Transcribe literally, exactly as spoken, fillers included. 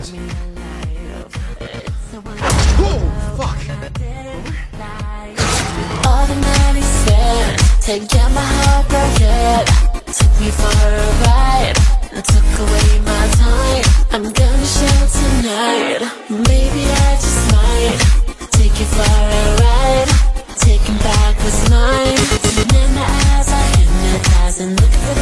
this. Oh, fuck! To get my heart broken, took me for a ride, and took away my time. I'm gonna show tonight. Maybe I just might take you for a ride. Taking back what's mine. Sitting in the eyes, I hypnotize and look at the